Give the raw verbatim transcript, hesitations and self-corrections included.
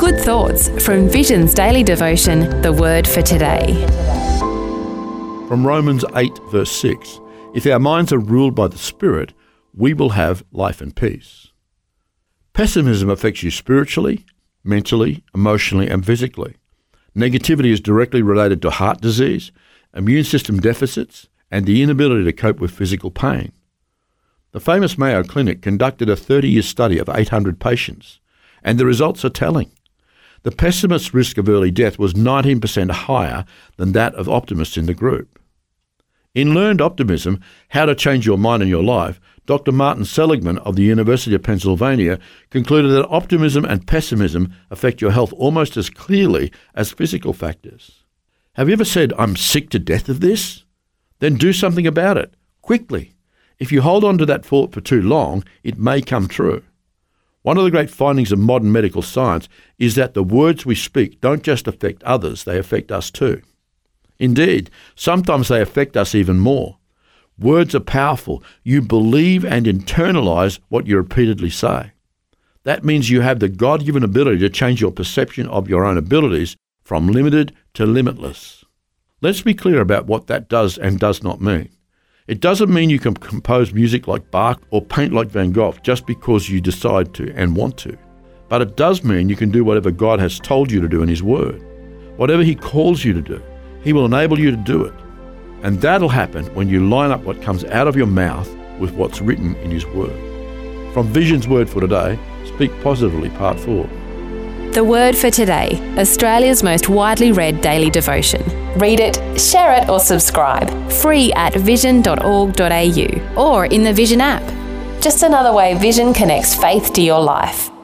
Good thoughts from Vision's daily devotion, The Word for Today. From Romans eight, verse six, if our minds are ruled by the Spirit, we will have life and peace. Pessimism affects you spiritually, mentally, emotionally, and physically. Negativity is directly related to heart disease, immune system deficits, and the inability to cope with physical pain. The famous Mayo Clinic conducted a thirty-year study of eight hundred patients, and the results are telling. The pessimist's risk of early death was nineteen percent higher than that of optimists in the group. In Learned Optimism, How to Change Your Mind and Your Life, Doctor Martin Seligman of the University of Pennsylvania concluded that optimism and pessimism affect your health almost as clearly as physical factors. Have you ever said, "I'm sick to death of this"? Then do something about it, quickly. If you hold on to that thought for too long, it may come true. One of the great findings of modern medical science is that the words we speak don't just affect others, they affect us too. Indeed, sometimes they affect us even more. Words are powerful. You believe and internalize what you repeatedly say. That means you have the God-given ability to change your perception of your own abilities from limited to limitless. Let's be clear about what that does and does not mean. It doesn't mean you can compose music like Bach or paint like Van Gogh just because you decide to and want to. But it does mean you can do whatever God has told you to do in His Word. Whatever He calls you to do, He will enable you to do it. And that'll happen when you line up what comes out of your mouth with what's written in His Word. From Vision's Word for Today, Speak Positively, Part four. The Word for Today, Australia's most widely read daily devotion. Read it, share it or subscribe. Free at vision dot org dot a u or in the Vision app. Just another way Vision connects faith to your life.